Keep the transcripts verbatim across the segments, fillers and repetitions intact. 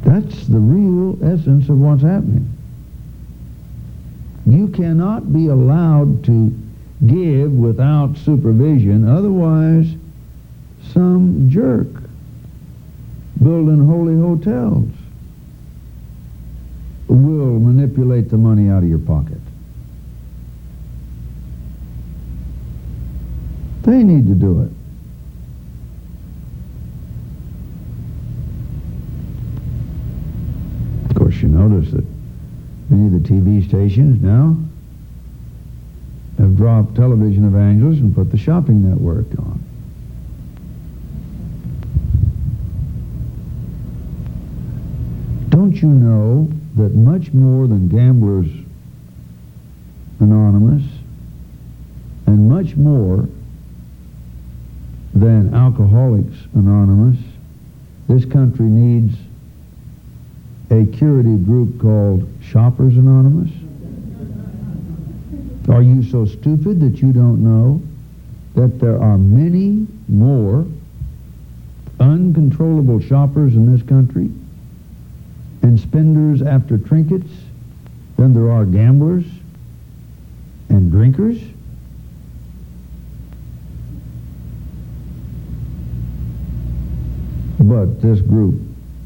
That's the real essence of what's happening. You cannot be allowed to give without supervision, otherwise some jerk building holy hotels will manipulate the money out of your pocket. They need to do it. Of course, you notice that many of the T V stations now have dropped television evangelists and put the shopping network on. Don't you know that much more than Gamblers Anonymous and much more than Alcoholics Anonymous, this country needs a curative group called Shoppers Anonymous? Are you so stupid that you don't know that there are many more uncontrollable shoppers in this country and spenders after trinkets than there are gamblers and drinkers? But this group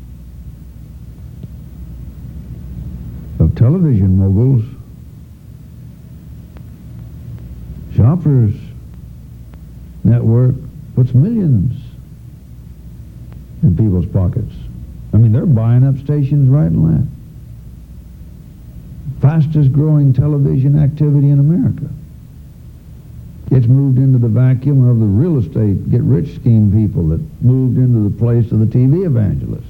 of television moguls, Shoppers Network, puts millions in people's pockets. I mean, they're buying up stations right and left. Fastest growing television activity in America. It's moved into the vacuum of the real estate get-rich scheme people that moved into the place of the T V evangelists.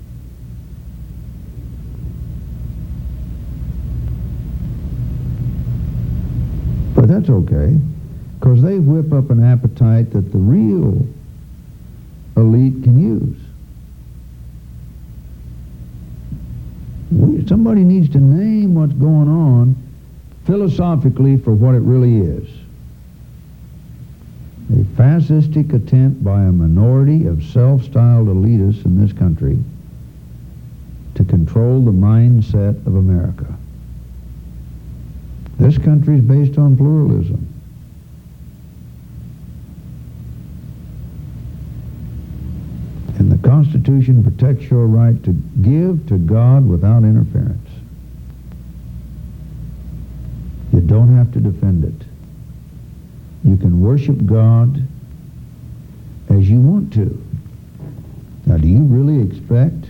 But that's okay, because they whip up an appetite that the real elite can use. We, somebody needs to name what's going on philosophically for what it really is. A fascistic attempt by a minority of self-styled elitists in this country to control the mindset of America. This country is based on pluralism. And the Constitution protects your right to give to God without interference. You don't have to defend it. You can worship God as you want to. Now, do you really expect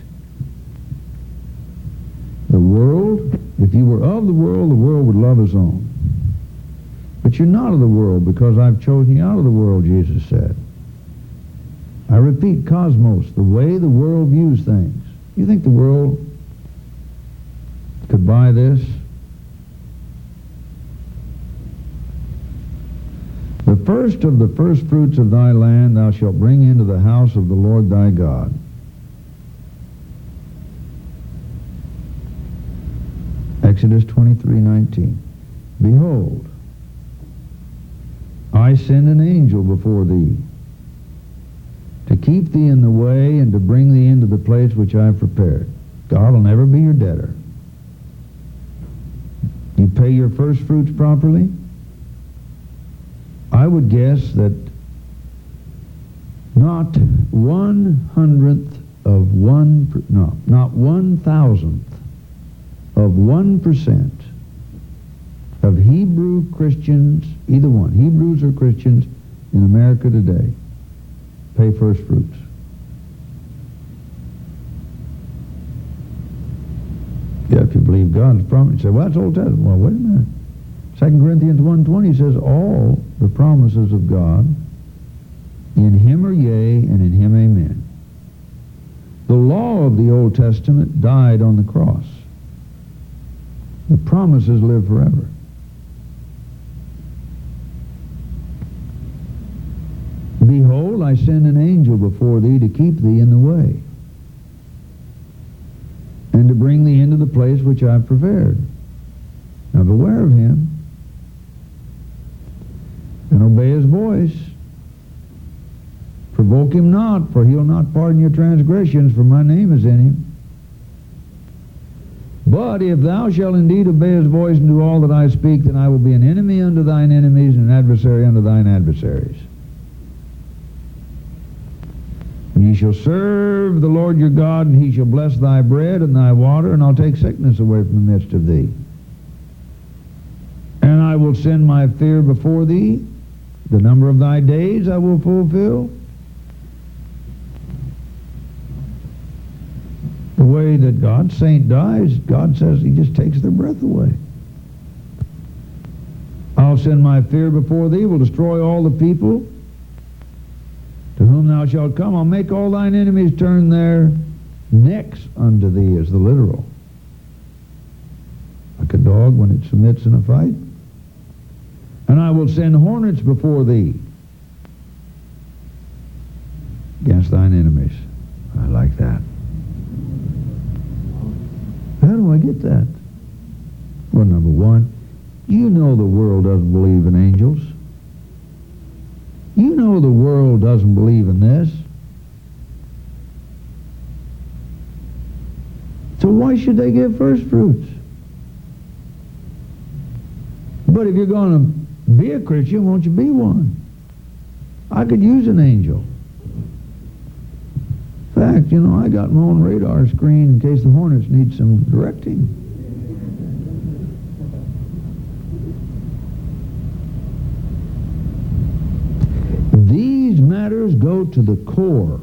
the world? If you were of the world, the world would love its own. But you're not of the world because I've chosen you out of the world, Jesus said. I repeat, cosmos, the way the world views things. You think the world could buy this? The first of the first fruits of thy land thou shalt bring into the house of the Lord thy God. Exodus twenty-three nineteen. Behold, I send an angel before thee to keep thee in the way and to bring thee into the place which I have prepared. God will never be your debtor. You pay your first fruits properly? I would guess that not one hundredth of one, no, not one thousandth of one percent of Hebrew Christians, either one, Hebrews or Christians in America today, pay first fruits. Yeah, if you believe God's promise, you say, well, that's Old Testament. Well, wait a minute. Second Corinthians one twenty says all the promises of God, in him are yea, and in him amen. The law of the Old Testament died on the cross. The promises live forever. Behold, I send an angel before thee to keep thee in the way, and to bring thee into the place which I have prepared. Now beware of him, and obey his voice. Provoke him not, for he'll not pardon your transgressions, for my name is in him. But if thou shalt indeed obey his voice and do all that I speak, then I will be an enemy unto thine enemies and an adversary unto thine adversaries. And ye shall serve the Lord your God, and he shall bless thy bread and thy water, and I'll take sickness away from the midst of thee. And I will send my fear before thee. The number of thy days I will fulfill. The way that God's saint dies, God says he just takes their breath away. I'll send my fear before thee, will destroy all the people to whom thou shalt come. I'll make all thine enemies turn their necks unto thee, is the literal. Like a dog when it submits in a fight. And I will send hornets before thee against thine enemies. I like that. How do I get that? Well, number one, you know the world doesn't believe in angels. You know the world doesn't believe in this. So why should they give first fruits? But if you're going to be a Christian, won't you be one? I could use an angel. In fact, you know, I got my own radar screen in case the Hornets need some directing. These matters go to the core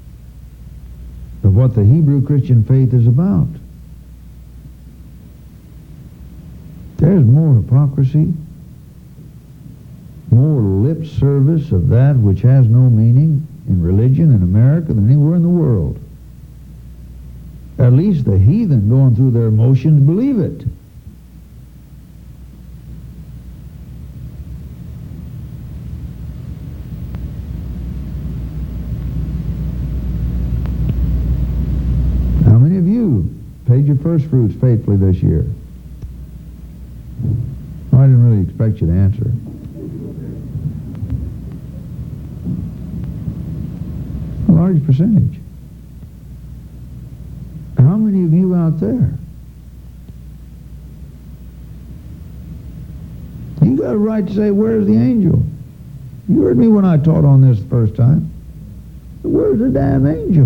of what the Hebrew Christian faith is about. There's more hypocrisy, more lip service of that which has no meaning in religion in America than anywhere in the world. At least the heathen going through their motions believe it. How many of you paid your first fruits faithfully this year? Well, I didn't really expect you to answer. A large percentage. How many of you out there? You got a right to say, where's the angel? You heard me when I taught on this the first time. Where's the damn angel?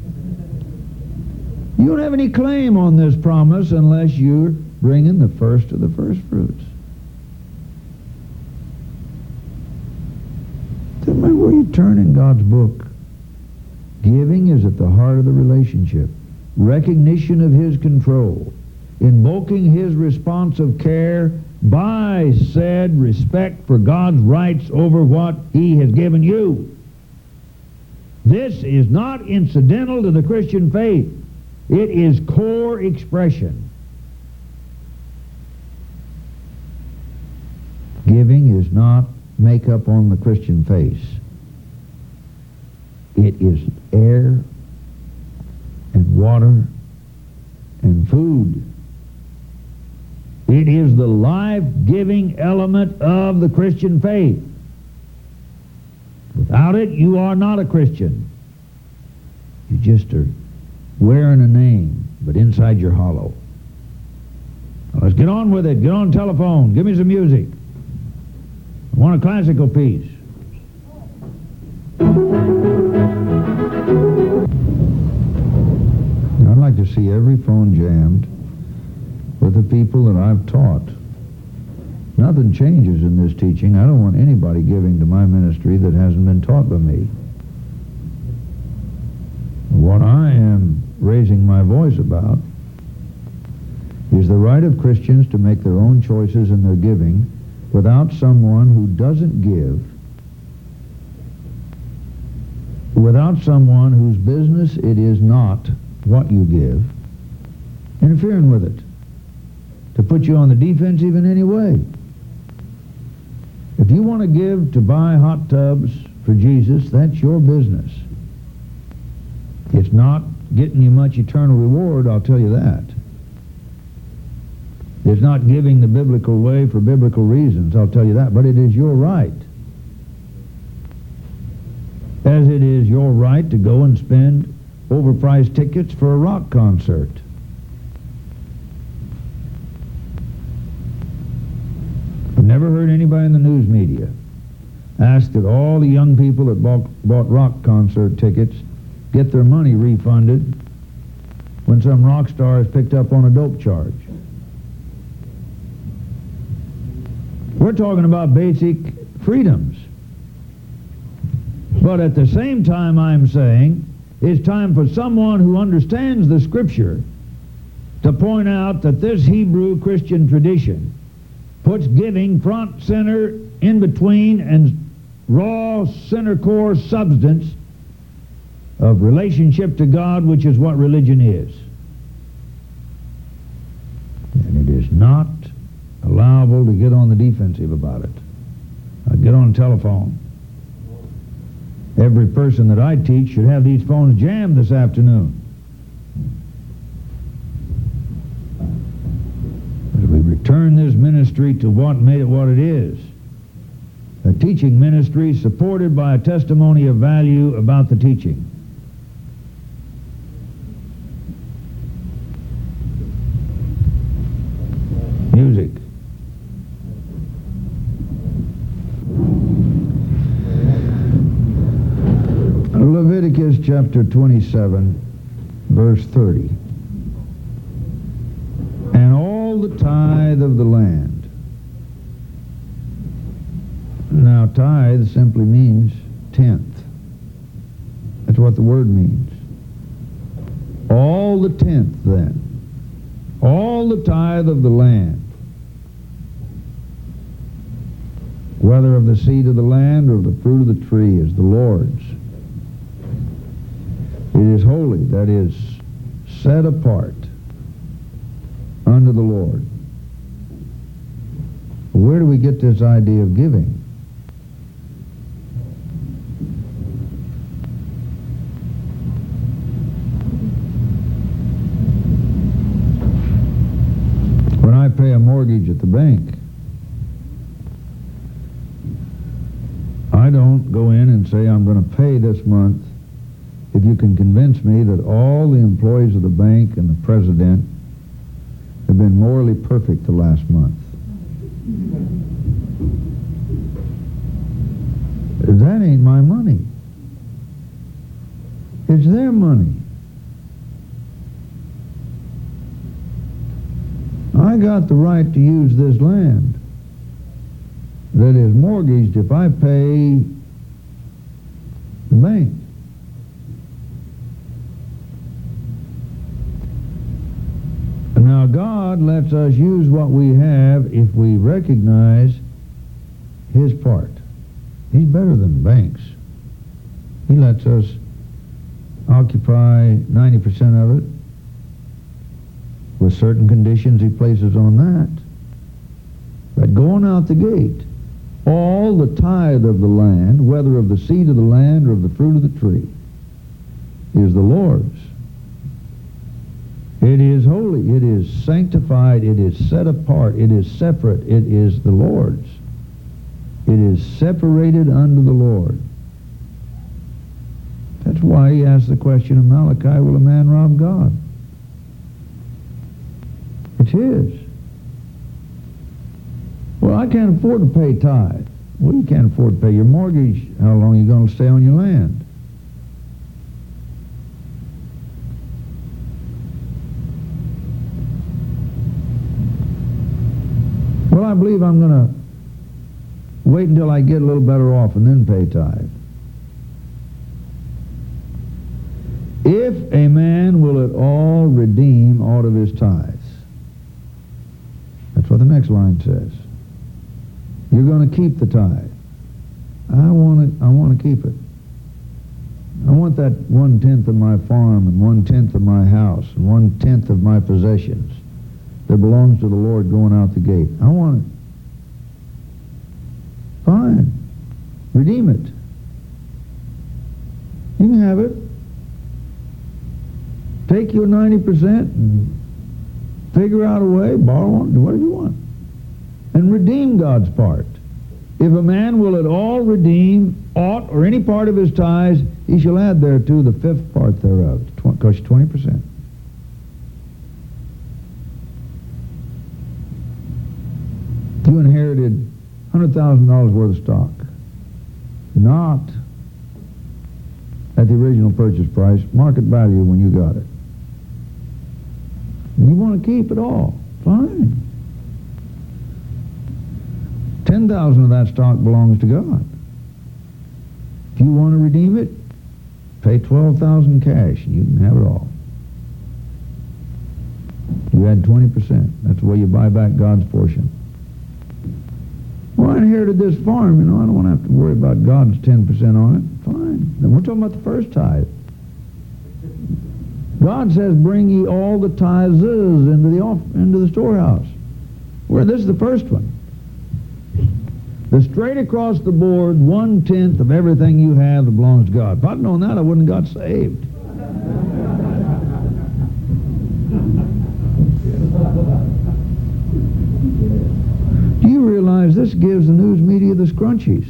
You don't have any claim on this promise unless you're bringing the first of the first fruits. Doesn't matter where you turn in God's book. Giving is at the heart of the relationship. Recognition of his control. Invoking his responsive care by said respect for God's rights over what he has given you. This is not incidental to the Christian faith. It is core expression. Giving is not makeup on the Christian face. It is air and water and food. It is the life-giving element of the Christian faith. Without it, you are not a Christian. You just are wearing a name, but inside you're hollow. Now let's get on with it. Get on telephone. Give me some music. I want a classical piece. I'd like to see every phone jammed with the people that I've taught. Nothing changes in this teaching. I don't want anybody giving to my ministry that hasn't been taught by me. What I am raising my voice about is the right of Christians to make their own choices in their giving without someone who doesn't give, without someone whose business it is not what you give, interfering with it, to put you on the defensive in any way. If you want to give to buy hot tubs for Jesus, that's your business. It's not getting you much eternal reward, I'll tell you that. It's not giving the biblical way for biblical reasons, I'll tell you that, but it is your right. As it is your right to go and spend overpriced tickets for a rock concert. never heard anybody in the news media ask that all the young people that bought, bought rock concert tickets get their money refunded when some rock star is picked up on a dope charge. We're talking about basic freedoms. But at the same time, I'm saying it's time for someone who understands the Scripture to point out that this Hebrew Christian tradition puts giving front, center, in between, and raw, center core substance of relationship to God, which is what religion is. And it is not allowable to get on the defensive about it. I get on the telephone. Every person that I teach should have these phones jammed this afternoon. As we return this ministry to what made it what it is, a teaching ministry supported by a testimony of value about the teaching. Music. Leviticus chapter twenty-seven, verse thirty. And all the tithe of the land. Now, tithe simply means tenth. That's what the word means. All the tenth, then. All the tithe of the land, whether of the seed of the land or of the fruit of the tree, is the Lord's. It is holy, that is, set apart unto the Lord. Where do we get this idea of giving? When I pay a mortgage at the bank, I don't go in and say, I'm going to pay this month if you can convince me that all the employees of the bank and the president have been morally perfect the last month. That ain't my money. It's their money. I got the right to use this land that is mortgaged if I pay the bank. Now, God lets us use what we have if we recognize His part. He's better than banks. He lets us occupy ninety percent of it with certain conditions He places on that. But going out the gate, all the tithe of the land, whether of the seed of the land or of the fruit of the tree, is the Lord's. It is holy, it is sanctified, it is set apart, it is separate, it is the Lord's. It is separated unto the Lord. That's why he asked the question of Malachi, will a man rob God? It's his. Well, I can't afford to pay tithe. Well, you can't afford to pay your mortgage. How long are you going to stay on your land? Well, I believe I'm going to wait until I get a little better off and then pay tithe. If a man will at all redeem aught of his tithes. That's what the next line says. You're going to keep the tithe. I want to, I want to keep it. I want that one-tenth of my farm and one-tenth of my house and one-tenth of my possessions that belongs to the Lord going out the gate. I want it. Fine. Redeem it. You can have it. Take your ninety percent and figure out a way, borrow it, do whatever you want. And redeem God's part. If a man will at all redeem aught or any part of his tithes, he shall add thereto the fifth part thereof. It costs you twenty percent. You inherited one hundred thousand dollars worth of stock. Not at the original purchase price, market value when you got it. You want to keep it all, fine. ten thousand of that stock belongs to God. If you want to redeem it, pay twelve thousand cash and you can have it all. You add twenty percent. That's the way you buy back God's portion. Well, I inherited this farm, you know, I don't want to have to worry about God's ten percent on it. Fine. Then we're talking about the first tithe. God says, bring ye all the tithes into the off, into the storehouse. Where this is the first one. The straight across the board, one-tenth of everything you have that belongs to God. If I'd known that, I wouldn't have got saved. Do you realize this gives the news media the scrunchies?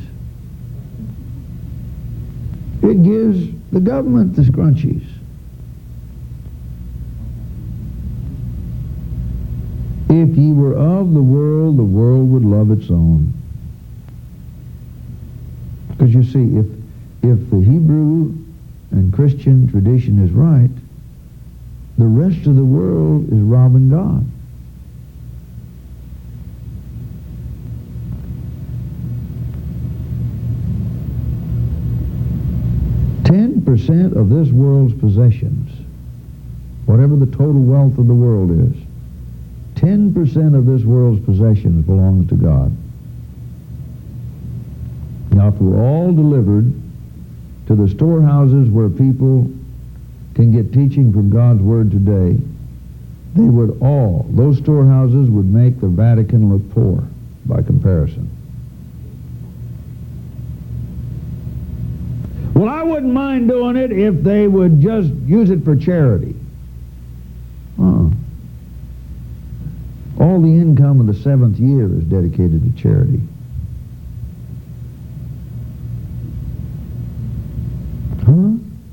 It gives the government the scrunchies. If ye were of the world, the world would love its own. Because you see, if, if the Hebrew and Christian tradition is right, the rest of the world is robbing God. Ten percent of this world's possessions, whatever the total wealth of the world is, ten percent of this world's possessions belongs to God. Now, if we're all delivered to the storehouses where people can get teaching from God's Word today, they would all, those storehouses would make the Vatican look poor by comparison. Well, I wouldn't mind doing it if they would just use it for charity. Uh-uh. All the income of the seventh year is dedicated to charity. Huh?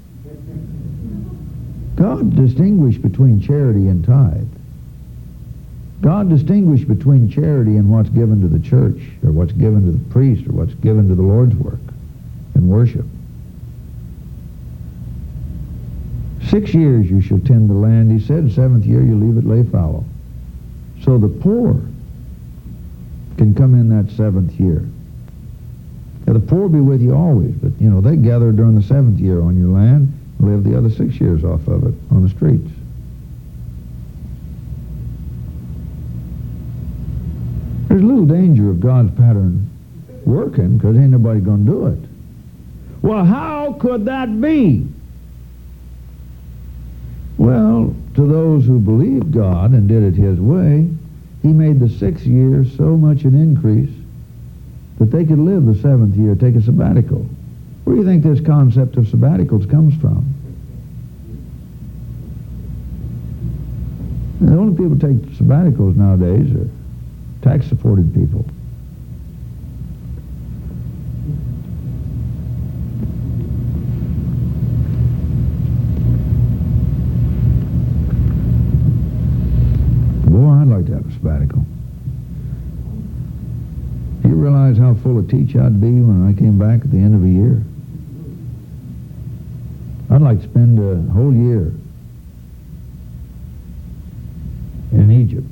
God distinguished between charity and tithe. God distinguished between charity and what's given to the church, or what's given to the priest, or what's given to the Lord's work and worship. Six years you shall tend the land, he said. Seventh year you leave it lay fallow. So the poor can come in that seventh year. Now, the poor be with you always, but, you know, they gather during the seventh year on your land and live the other six years off of it on the streets. There's little danger of God's pattern working because ain't nobody going to do it. Well, how could that be? Well, to those who believed God and did it His way, He made the sixth year so much an increase that they could live the seventh year, take a sabbatical. Where do you think this concept of sabbaticals comes from? The only people who take sabbaticals nowadays are tax-supported people. Boy, I'd like to have a sabbatical. Do you realize how full of teach I'd be when I came back at the end of a year? I'd like to spend a whole year in Egypt.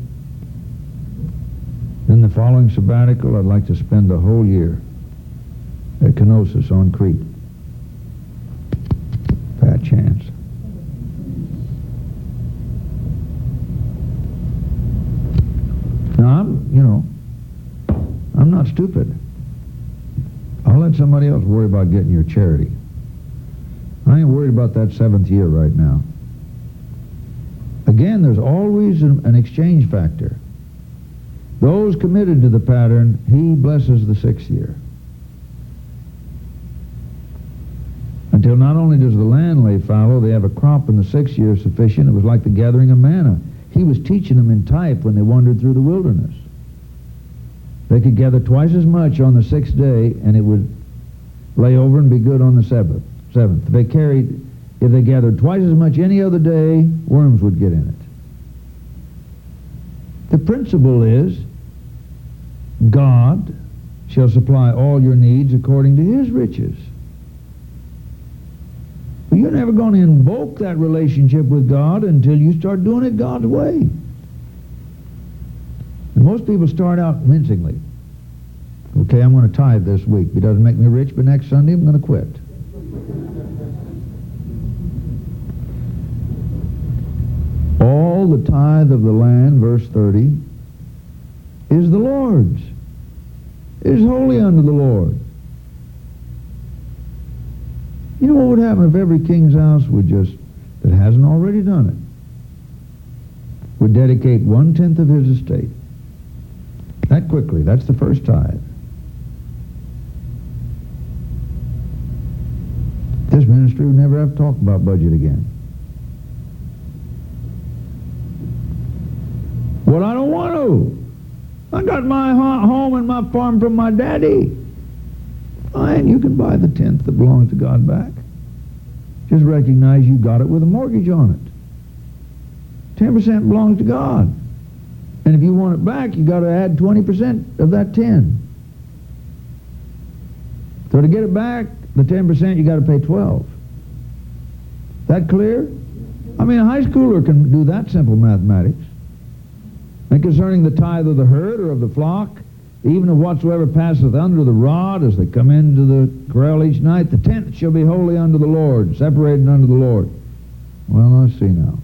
Then the following sabbatical, I'd like to spend a whole year at Knossos on Crete. Fat chance. Now, I'm, you know, I'm not stupid. I'll let somebody else worry about getting your charity. I ain't worried about that seventh year right now. Again, there's always an, an exchange factor. Those committed to the pattern, He blesses the sixth year. Until not only does the land lay fallow, they have a crop in the sixth year sufficient. It was like the gathering of manna. He was teaching them in type when they wandered through the wilderness. They could gather twice as much on the sixth day, and it would lay over and be good on the seventh. Seventh. If they carried, if they gathered twice as much any other day, worms would get in it. The principle is, God shall supply all your needs according to his riches. But you're never going to invoke that relationship with God until you start doing it God's way. And most people start out mincingly. Okay, I'm going to tithe this week. It doesn't make me rich, but next Sunday I'm going to quit. All the tithe of the land, verse thirty, is the Lord's. It is holy unto the Lord. You know what would happen if every king's house would just, that hasn't already done it, would dedicate one-tenth of his estate? That quickly. That's the first tithe. This ministry would never have to talk about budget again. Well, I don't want to. I got my home and my farm from my daddy. Fine, you can buy the tenth that belongs to God back. Just recognize you got it with a mortgage on it. ten percent belongs to God. And if you want it back, you got to add twenty percent of that ten. So to get it back, the ten percent, you got to pay twelve. That clear? I mean, a high schooler can do that simple mathematics. And concerning the tithe of the herd or of the flock, even of whatsoever passeth under the rod, as they come into the corral each night, the tenth shall be holy unto the Lord, separated unto the Lord. Well, let's see now.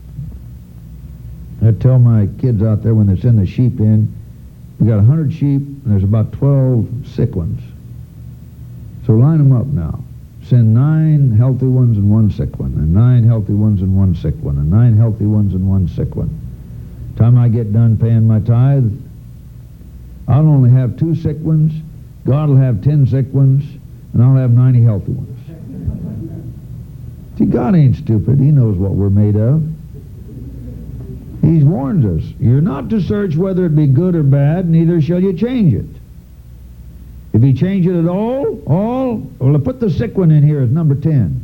I tell my kids out there when they send the sheep in, we got a hundred sheep, and there's about twelve sick ones. So line them up now. Send nine healthy ones and one sick one, and nine healthy ones and one sick one, and nine healthy ones and one sick one. Time I get done paying my tithe, I'll only have two sick ones, God will have ten sick ones, and I'll have ninety healthy ones. See, God ain't stupid. He knows what we're made of. He warns us, you're not to search whether it be good or bad, neither shall you change it. If you change it at all, all, well, put the sick one in here as number ten.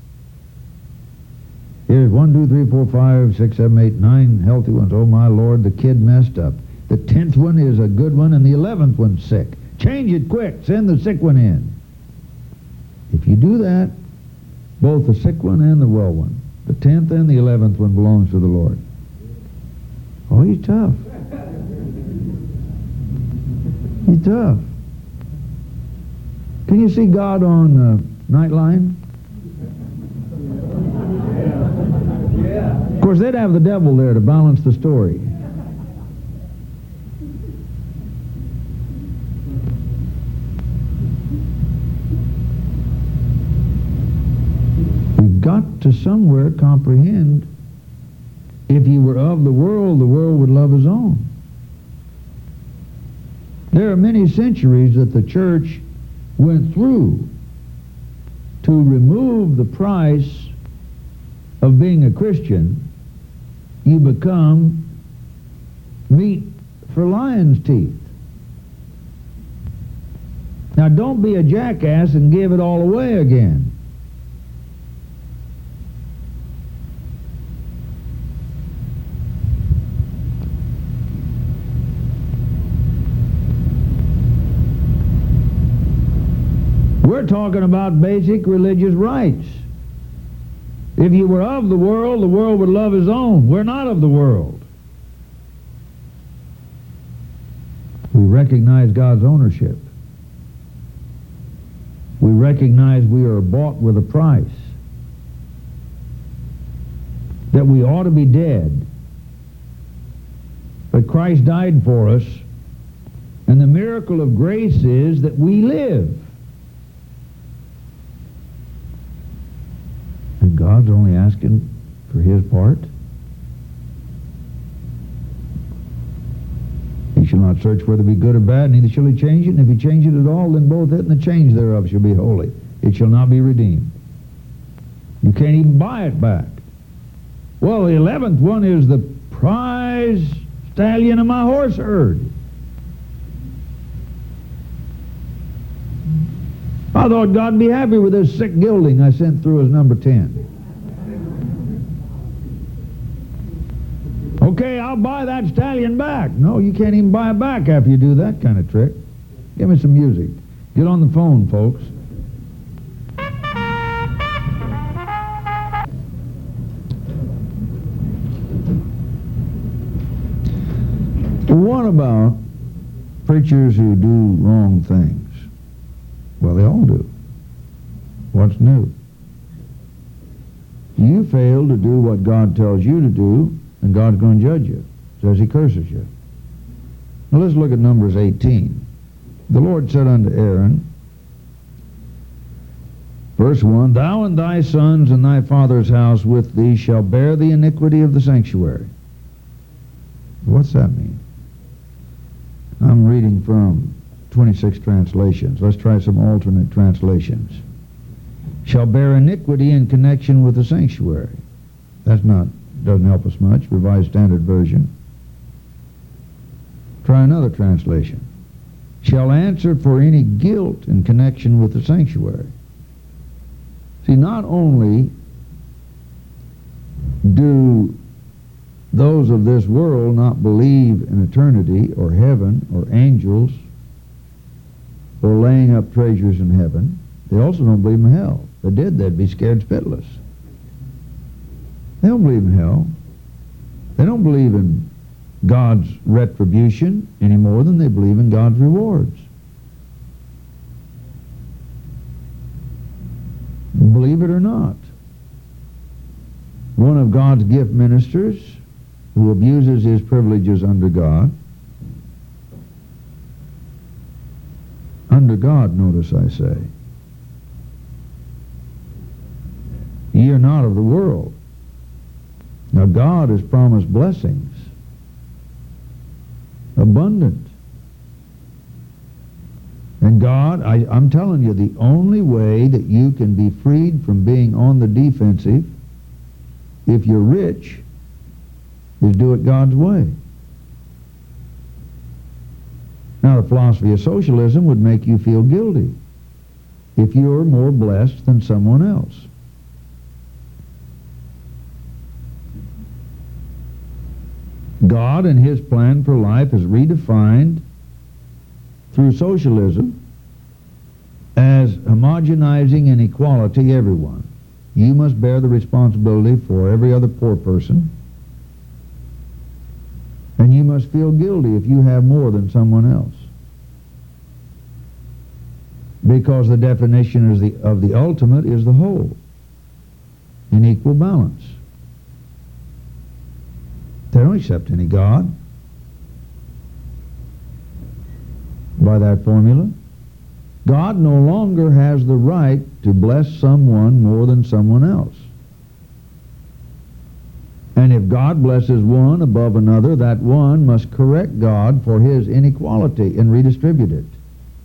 Here's one, two, three, four, five, six, seven, eight, nine healthy ones. Oh, my Lord, the kid messed up. The tenth one is a good one, and the eleventh one's sick. Change it quick. Send the sick one in. If you do that, both the sick one and the well one, the tenth and the eleventh one belongs to the Lord. Oh, he's tough. He's tough. Can you see God on uh, Nightline? Of course, they'd have the devil there to balance the story. We've got to somewhere comprehend, if ye were of the world, the world would love his own. There are many centuries that the church went through to remove the price of being a Christian. You become meat for lion's teeth. Now don't be a jackass and give it all away again. We're talking about basic religious rights. If you were of the world, the world would love his own. We're not of the world. We recognize God's ownership. We recognize we are bought with a price. That we ought to be dead. But Christ died for us, and the miracle of grace is that we live. And God's only asking for his part. He shall not search whether it be good or bad, neither shall he change it. And if he change it at all, then both it and the change thereof shall be holy. It shall not be redeemed. You can't even buy it back. Well, the eleventh one is the prize stallion of my horse herd. I thought God'd be happy with this sick gelding I sent through as number ten. Okay, I'll I'll buy that stallion back. No, you can't even buy it back after you do that kind of trick. Give me some music. Get on the phone, folks. What about preachers who do wrong things? Well, they all do. What's new? You fail to do what God tells you to do, and God's going to judge you. Says he curses you. Now let's look at Numbers eighteen. The Lord said unto Aaron, verse one, Thou and thy sons and thy father's house with thee shall bear the iniquity of the sanctuary. What's that mean? I'm reading from twenty-six translations. Let's try some alternate translations. Shall bear iniquity in connection with the sanctuary. That's not, doesn't help us much. Revised Standard Version. Try another translation. Shall answer for any guilt in connection with the sanctuary. See, not only do those of this world not believe in eternity or heaven or angels or laying up treasures in heaven, they also don't believe in hell. If they did, they'd be scared spitless. They don't believe in hell. They don't believe in God's retribution any more than they believe in God's rewards. Believe it or not, one of God's gift ministers who abuses his privileges under God, under God, notice I say, ye are not of the world. Now God has promised blessings, abundant. And God, I, I'm telling you, the only way that you can be freed from being on the defensive, if you're rich, is do it God's way. Now, the philosophy of socialism would make you feel guilty if you're more blessed than someone else. God, in his plan for life, is redefined through socialism as homogenizing and equality everyone. You must bear the responsibility for every other poor person, and you must feel guilty if you have more than someone else. Because the definition is the, of the ultimate is the whole, in equal balance. They don't accept any God by that formula. God no longer has the right to bless someone more than someone else. And if God blesses one above another, that one must correct God for his inequality and redistribute it.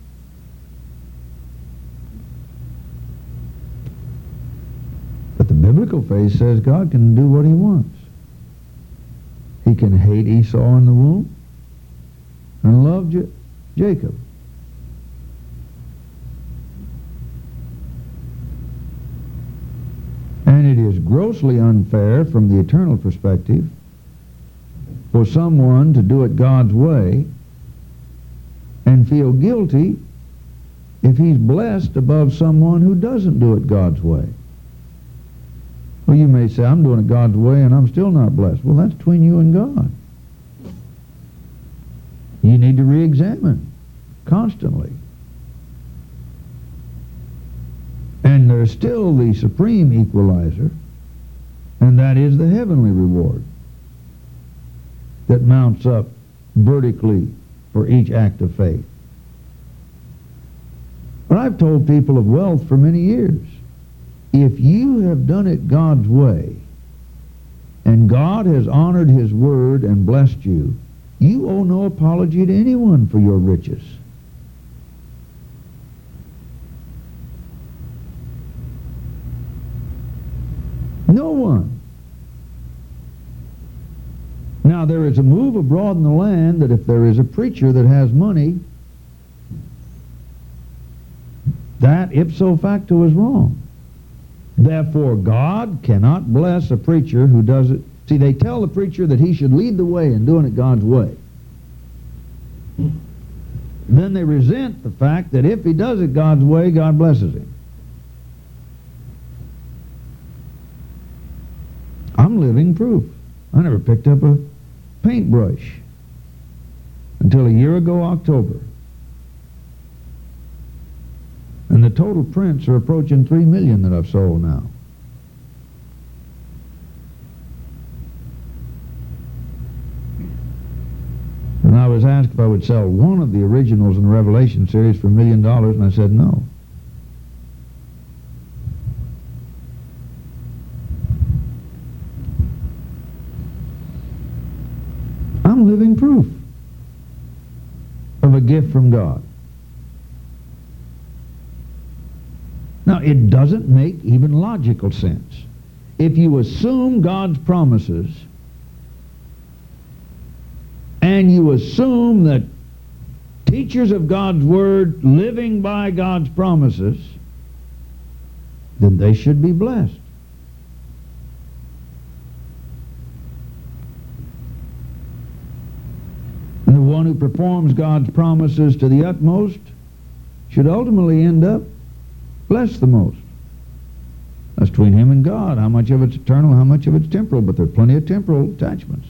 But the biblical faith says God can do what he wants. He can hate Esau in the womb and love J- Jacob. And it is grossly unfair from the eternal perspective for someone to do it God's way and feel guilty if he's blessed above someone who doesn't do it God's way. Well, you may say, I'm doing it God's way and I'm still not blessed. Well, that's between you and God. You need to re-examine constantly. And there's still the supreme equalizer, and that is the heavenly reward that mounts up vertically for each act of faith. But I've told people of wealth for many years, if you have done it God's way, and God has honored his word and blessed you, you owe no apology to anyone for your riches. No one. Now, there is a move abroad in the land that if there is a preacher that has money, that ipso facto is wrong. Therefore, God cannot bless a preacher who does it See, they tell the preacher that he should lead the way in doing it God's way. Then they resent the fact that if he does it God's way, God blesses him. I'm living proof. I never picked up a paintbrush until a year ago October. And the total prints are approaching three million that I've sold now. And I was asked if I would sell one of the originals in the Revelation series for a million dollars, and I said no. I'm living proof of a gift from God. Now, it doesn't make even logical sense. If you assume God's promises and you assume that teachers of God's Word living by God's promises, then they should be blessed. And the one who performs God's promises to the utmost should ultimately end up blessed the most. That's between him and God. How much of it's eternal, how much of it's temporal, but there are plenty of temporal attachments.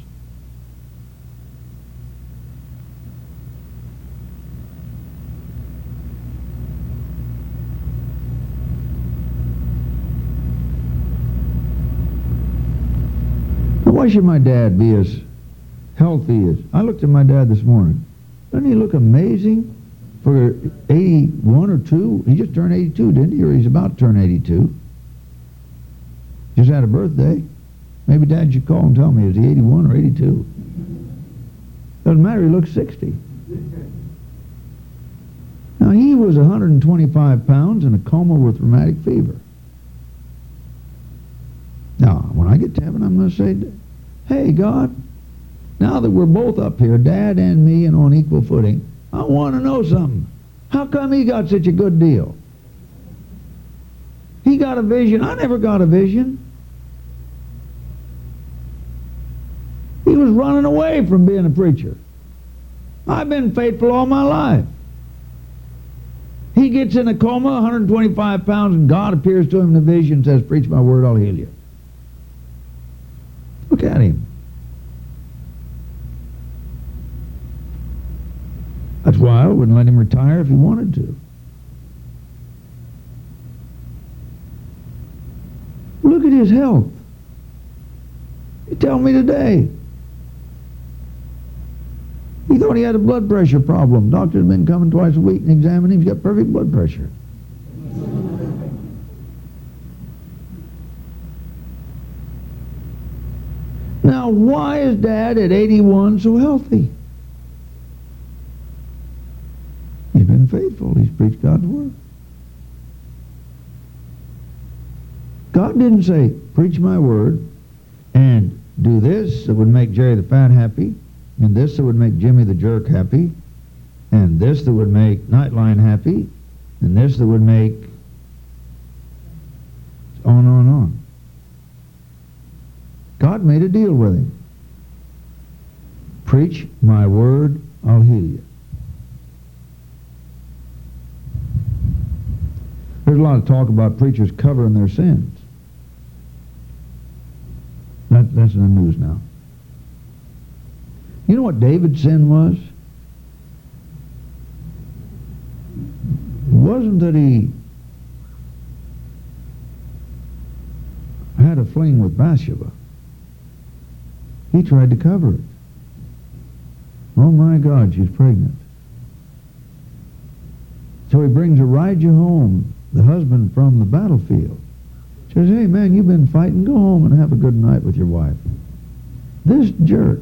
Now, why should my dad be as healthy as... I looked at my dad this morning. Doesn't he look amazing? For eighty-one or two, he just turned eighty-two, didn't he? Or he's about to turn eighty-two. Just had a birthday. Maybe Dad should call and tell me, is he eighty-one or eighty-two? Doesn't matter, he looks sixty. Now, he was one hundred twenty-five pounds in a coma with rheumatic fever. Now, when I get to heaven, I'm going to say, hey, God, now that we're both up here, Dad and me, and on equal footing, I want to know something. How come he got such a good deal? He got a vision. I never got a vision. He was running away from being a preacher. I've been faithful all my life. He gets in a coma, one hundred twenty-five pounds, and God appears to him in a vision and says, preach my word, I'll heal you. Look at him. That's why I wouldn't let him retire if he wanted to. Look at his health. He told me today. He thought he had a blood pressure problem. Doctor had been coming twice a week and examining him. He's got perfect blood pressure. Now, why is Dad at eighty-one so healthy? He's been faithful. He's preached God's word. God didn't say, preach my word and do this that would make Jerry the Fat happy, and this that would make Jimmy the Jerk happy, and this that would make Nightline happy, and this that would make on and on and on. God made a deal with him. Preach my word, I'll heal you. There's a lot of talk about preachers covering their sins. That, that's in the news now. You know what David's sin was? It wasn't that he had a fling with Bathsheba. He tried to cover it. Oh my God, she's pregnant. So he brings Elijah home, the husband from the battlefield. Says, hey man, you've been fighting, go home and have a good night with your wife. This jerk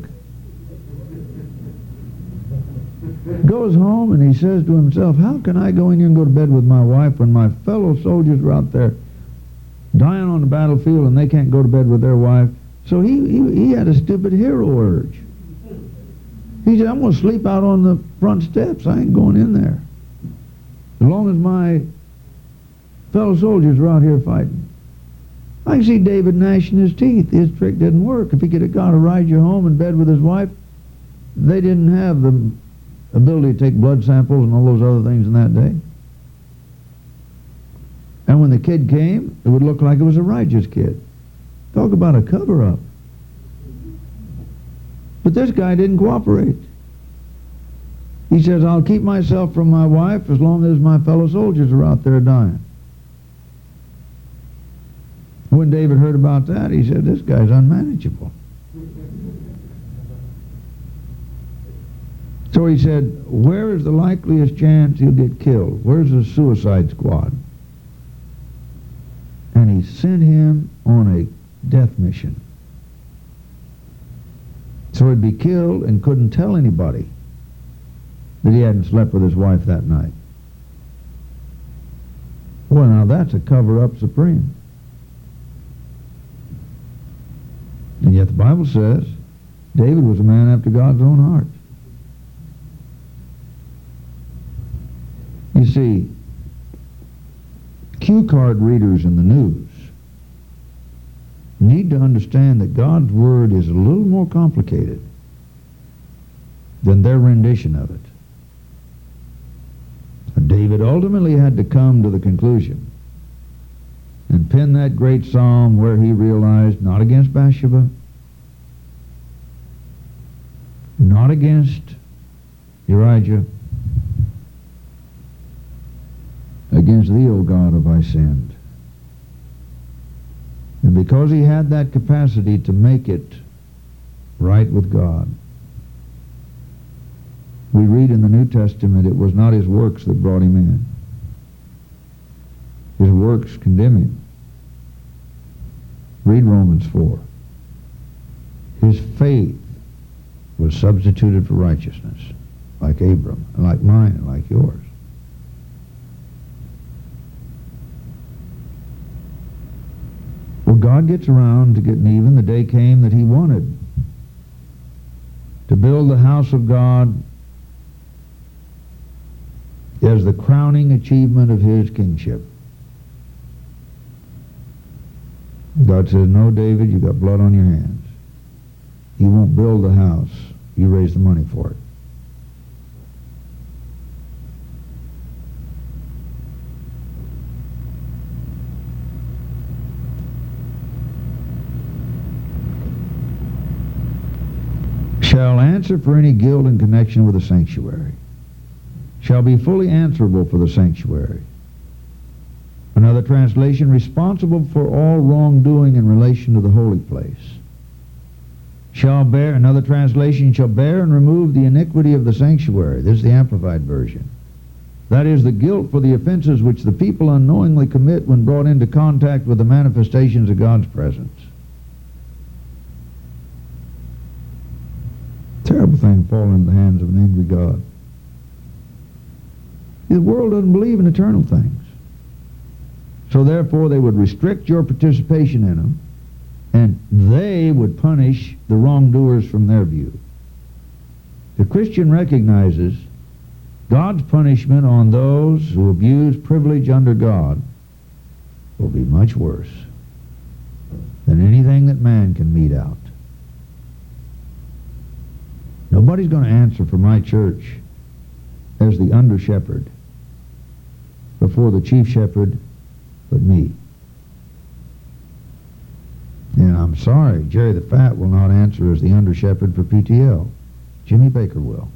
goes home and he says to himself, how can I go in here and go to bed with my wife when my fellow soldiers are out there dying on the battlefield and they can't go to bed with their wife? So he, he, he had a stupid hero urge. He said, I'm going to sleep out on the front steps. I ain't going in there. As long as my fellow soldiers are out here fighting. I can see David gnashing his teeth. His trick didn't work. If he could have got Elijah home in bed with his wife, they didn't have the ability to take blood samples and all those other things in that day. And when the kid came, it would look like it was a righteous kid. Talk about a cover-up. But this guy didn't cooperate. He says, I'll keep myself from my wife as long as my fellow soldiers are out there dying. When David heard about that, he said, this guy's unmanageable. So he said, where is the likeliest chance he'll get killed? Where's the suicide squad? And he sent him on a death mission. So he'd be killed and couldn't tell anybody that he hadn't slept with his wife that night. Well, now that's a cover-up supreme. And yet the Bible says David was a man after God's own heart. You see, cue card readers in the news need to understand that God's Word is a little more complicated than their rendition of it. David ultimately had to come to the conclusion and pen that great psalm where he realized, not against Bathsheba, not against Uriah, against thee, O God, have I sinned. And because he had that capacity to make it right with God, we read in the New Testament it was not his works that brought him in. His works condemn him. Read Romans four. His faith was substituted for righteousness, like Abram, and like mine, and like yours. Well, God gets around to getting even. The day came that he wanted to build the house of God as the crowning achievement of his kingship. God says, no, David, you got blood on your hands. You won't build the house. You raise the money for it. Shall answer for any guilt in connection with the sanctuary. Shall be fully answerable for the sanctuary. Another translation, responsible for all wrongdoing in relation to the holy place. Shall bear, another translation, shall bear and remove the iniquity of the sanctuary. This is the Amplified Version. That is, the guilt for the offenses which the people unknowingly commit when brought into contact with the manifestations of God's presence. Terrible thing to fall into the hands of an angry God. The world doesn't believe in eternal things. So therefore they would restrict your participation in them, and they would punish the wrongdoers from their view. The Christian recognizes God's punishment on those who abuse privilege under God will be much worse than anything that man can mete out. Nobody's going to answer for my church as the under-shepherd before the chief shepherd but me. And I'm sorry, Jerry the Fat will not answer as the under-shepherd for P T L. Jimmy Baker will.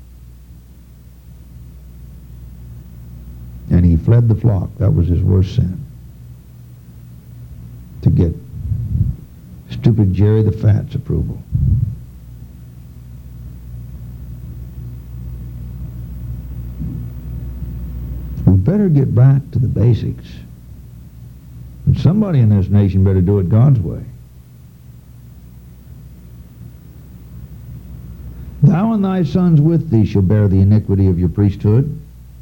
And he fled the flock. That was his worst sin. To get stupid Jerry the Fat's approval. We better get back to the basics. And somebody in this nation better do it God's way. Thou and thy sons with thee shall bear the iniquity of your priesthood.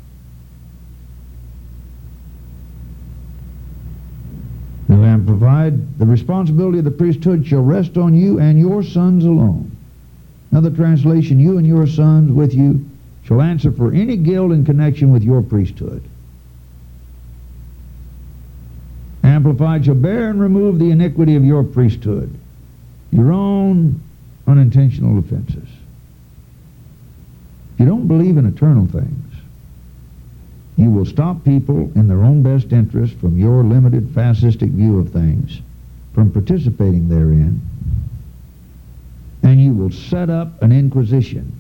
And provide the responsibility of the priesthood shall rest on you and your sons alone. Another translation, you and your sons with you shall answer for any guilt in connection with your priesthood. Amplified, shall bear and remove the iniquity of your priesthood, your own unintentional offenses. If you don't believe in eternal things, you will stop people in their own best interest from your limited fascistic view of things from participating therein, and you will set up an inquisition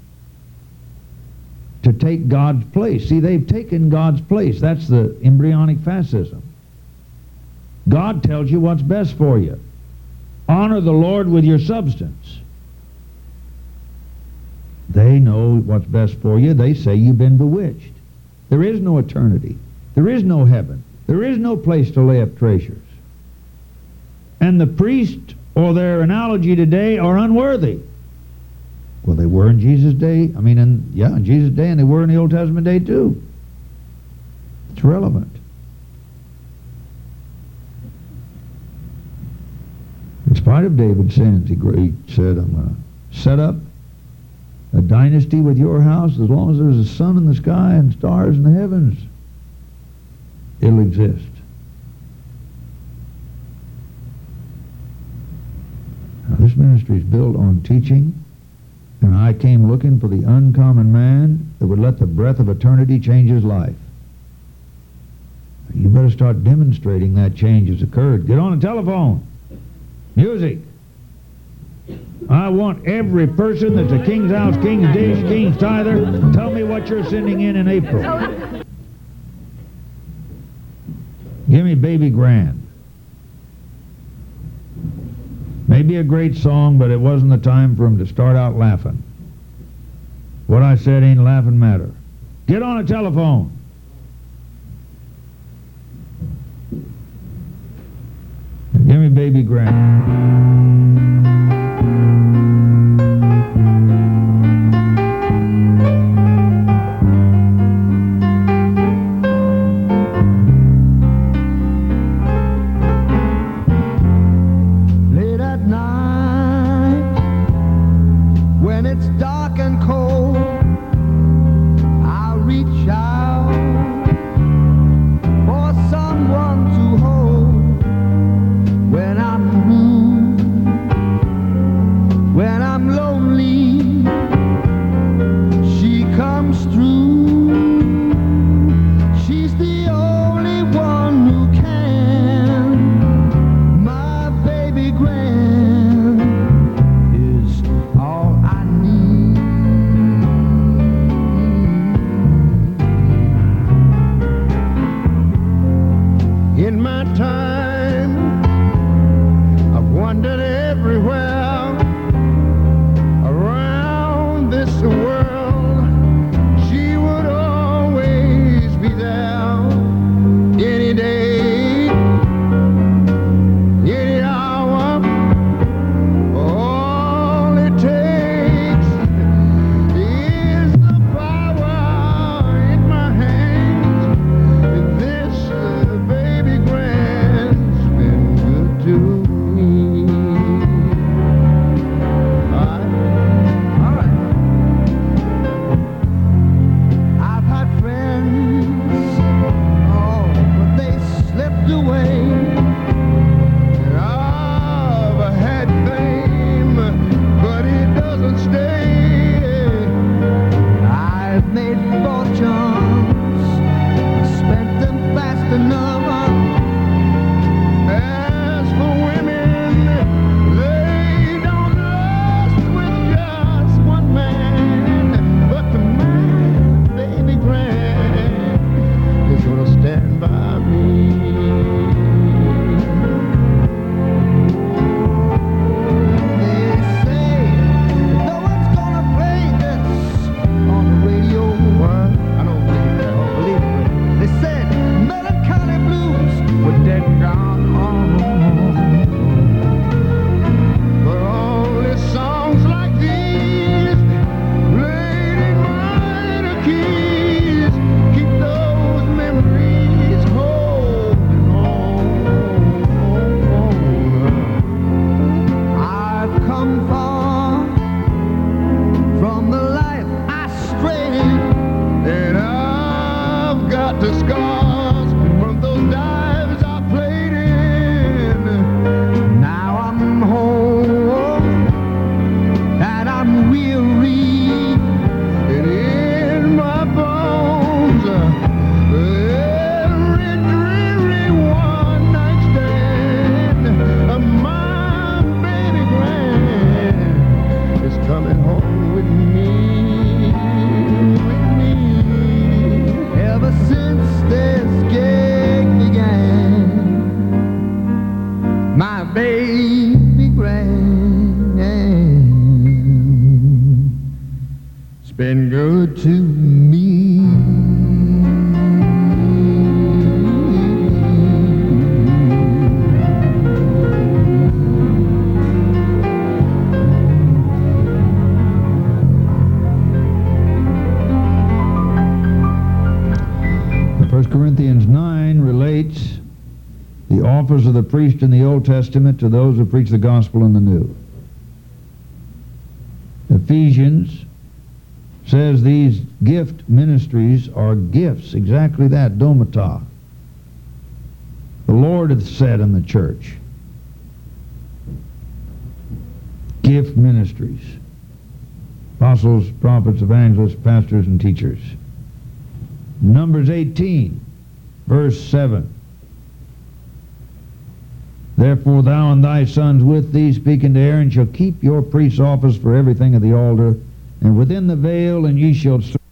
to take God's place. See, they've taken God's place. That's the embryonic fascism. God tells you what's best for you. Honor the Lord with your substance. They know what's best for you. They say you've been bewitched. There is no eternity. There is no heaven. There is no place to lay up treasures. And the priest, or their analogy today, are unworthy. Well, they were in Jesus' day. I mean, in, yeah, in Jesus' day, and they were in the Old Testament day too. It's relevant. In spite of David's sins, he said, I'm going to set up a dynasty with your house as long as there's a sun in the sky and stars in the heavens. It'll exist. Now, this ministry is built on teaching, and I came looking for the uncommon man that would let the breath of eternity change his life. You better start demonstrating that change has occurred. Get on the telephone. Music. I want every person that's a King's House, King's Dish, King's Tither, tell me what you're sending in in April. Give me Baby Grand. Maybe a great song, but it wasn't the time for him to start out laughing. What I said ain't laughing matter. Get on a telephone. Give me Baby Grand. grand. It's been good to me. First Corinthians nine relates the office of the priest in the Old Testament to those who preach the gospel in the New. Ephesians says these gift ministries are gifts, exactly that, domata. The Lord hath said in the church. Gift ministries. Apostles, prophets, evangelists, pastors, and teachers. Numbers eighteen, verse seven. Therefore thou and thy sons with thee, speaking to Aaron, shall keep your priest's office for everything of the altar, and within the veil, and ye shall serve